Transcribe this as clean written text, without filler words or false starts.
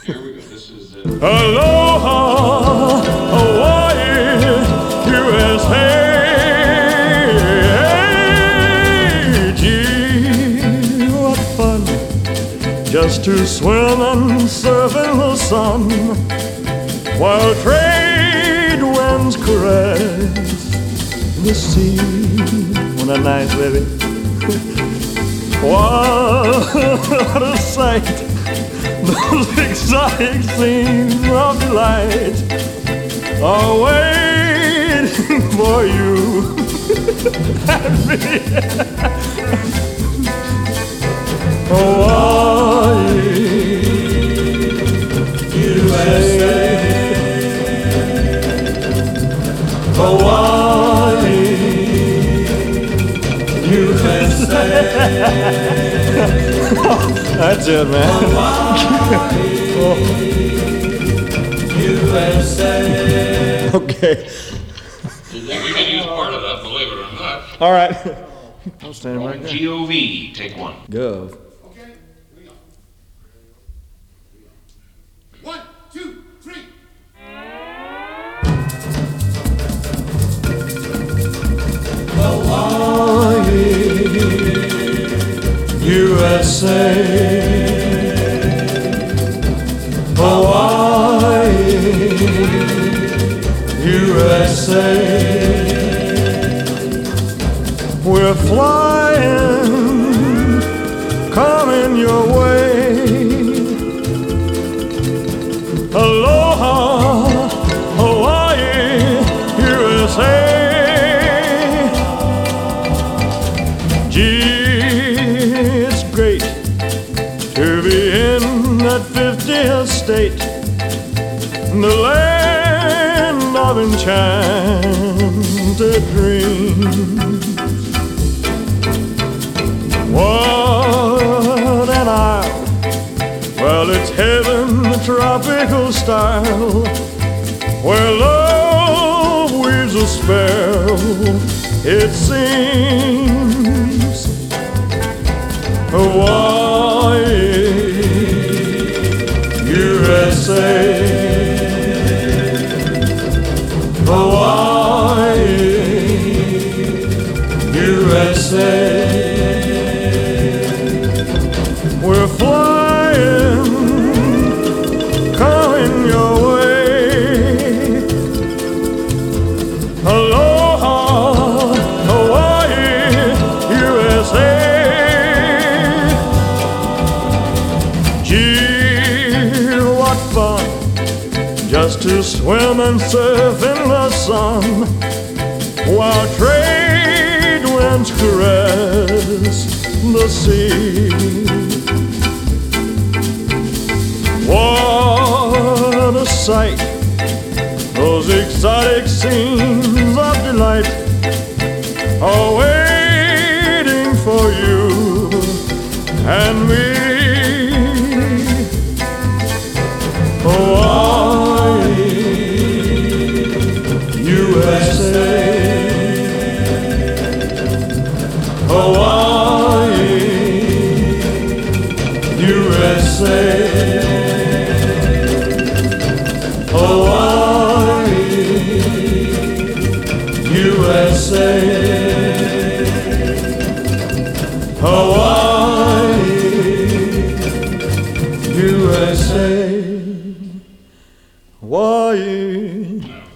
Here we go. This is Aloha, Hawaii, USA. Gee, what fun just to swim and surf in the sun while trade winds caress the sea. Wasn't that nice, baby? What a sight! Those exotic scenes of delight are waiting for you and me. Hawaii, USA. Hawaii, USA. That's it, man. USA. Okay. we can use part of that, believe it or not. All right. I'm standing right there. G-O-V, take one. Gov. Okay, here we go. 1, 2, 3. USA, Hawaii, USA. We're flying, coming your way. Aloha, Hawaii, USA. Gee, it's great to be in that 50th state, the land of enchanted dreams. What an isle! Well, it's heaven, the tropical style, where love weaves a spell, it seems. Hawaii, USA. Hawaii, USA. We're flying, coming your way. Aloha, Hawaii, USA. Gee, what fun just to swim and surf in the sun while trade winds caress the sea. What a sight, those exotic scenes of delight are waiting for you and me. Hawaii, USA. Hawaii, USA. Hawaii, USA. Hawaii, USA. Hawaii.